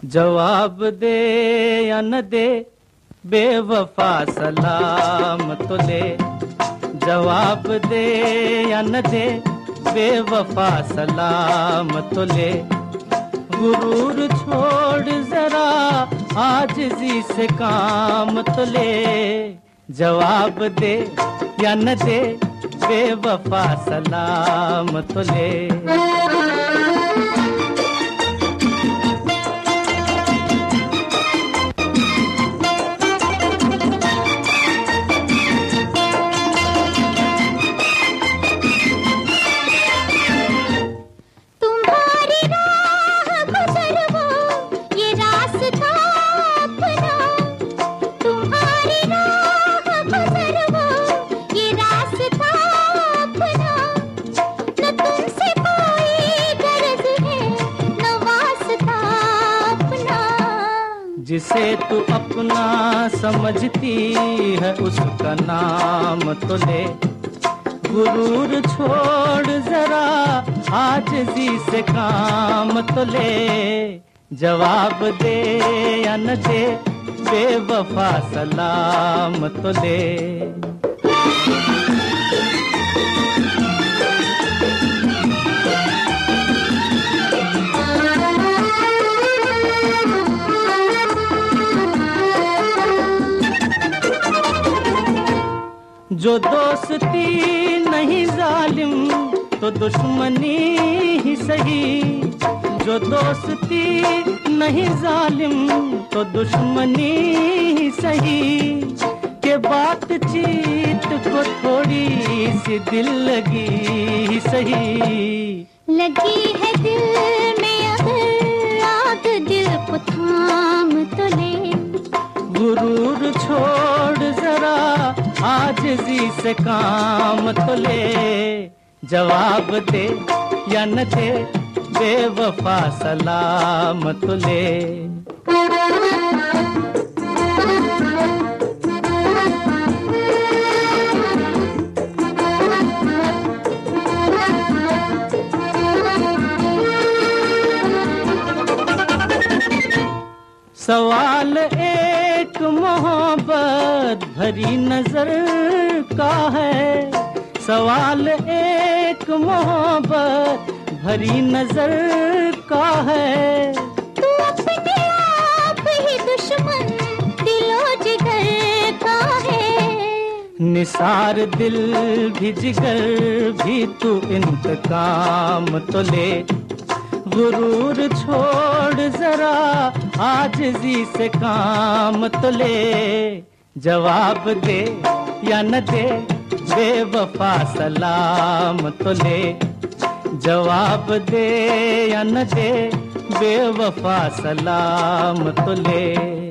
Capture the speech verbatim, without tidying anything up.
जवाब दे या न दे बेवफा सलाम तो ले। जवाब दे या न दे बेवफा सलाम तो ले। गुरूर छोड़ जरा आजिज़ी से काम तो ले। जवाब दे या न दे बेवफा सलाम तो ले। जिसे तू अपना समझती है उसका नाम तो ले। गुरूर छोड़ जरा आजिज़ी से काम तो ले। जवाब दे या न दे बेवफा सलाम तो ले। जो दोस्ती नहीं जालिम तो दुश्मनी ही सही। जो दोस्ती नहीं जालिम तो दुश्मनी ही सही। के बातचीत को थोड़ी सी दिल लगी ही सही। लगी है दिल में अगर आग दिल को थाम तो ले। गुरूर छोड़ जरा आजिज़ी से काम तो ले। जवाब दे या न दे बेवफा सलाम तो ले। सवाल एक मोहब्बत भरी नजर का है। सवाल एक मोहब्बत भरी नजर का है। तू अपने आप ही दुश्मन दिलो जिगर का है। निसार दिल भी जिगर भी तू इंतकाम तो ले। गुरूर छोड़ जरा आजिज़ी से काम तो ले। जवाब दे या न दे बेवफा सलाम तो ले। जवाब दे या न दे बेवफा सलाम तो ले।